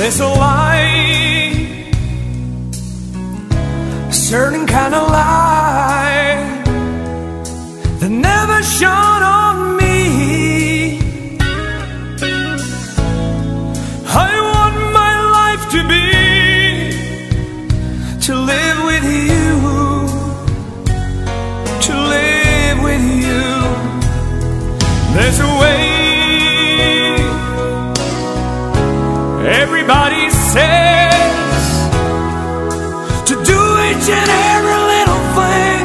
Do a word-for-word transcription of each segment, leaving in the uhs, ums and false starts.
There's a light, a certain kind of light that never shone on me. I want my life to be, to live with you, to live with you. There's a way. Everybody says to do each and every little thing,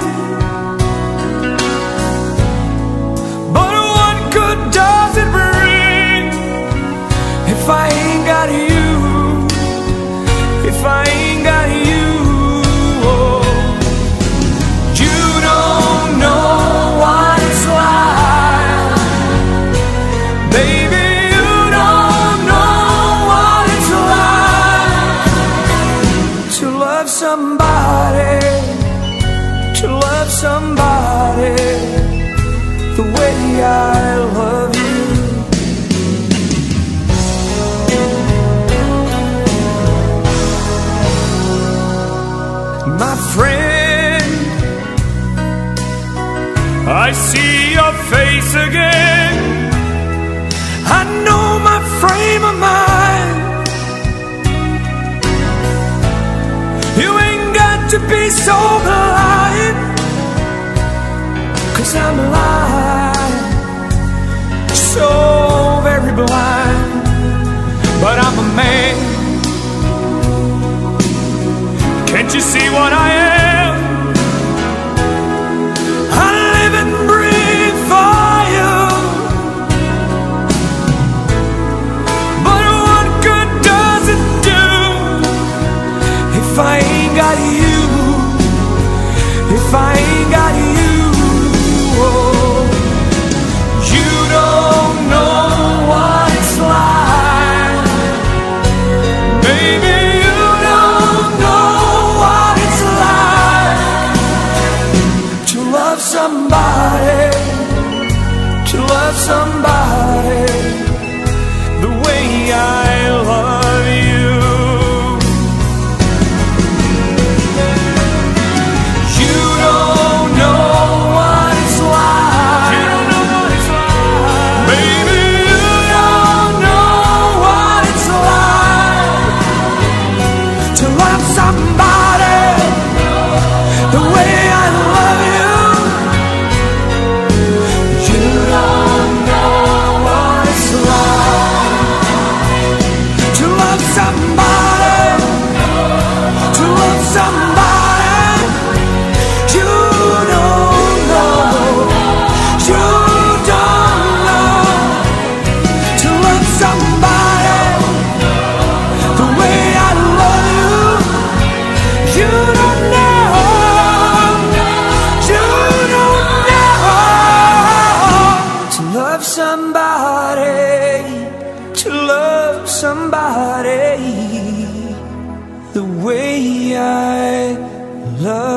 but what good does it bring if I ain't got you, if I ain't got you? Oh, you don't know what it's like, baby. Somebody, to love somebody the way I love you. My friend, I see your face again. I know my frame of mind. To be so blind, 'cause I'm blind, so very blind. But I'm a man. Can't you see what I am? I live and breathe for you. But what good does it do if I ain't got you? If I ain't got you? Oh, you don't know what it's like, baby. You don't know what it's like to love somebody, to love somebody the way I love you. Somebody the way I love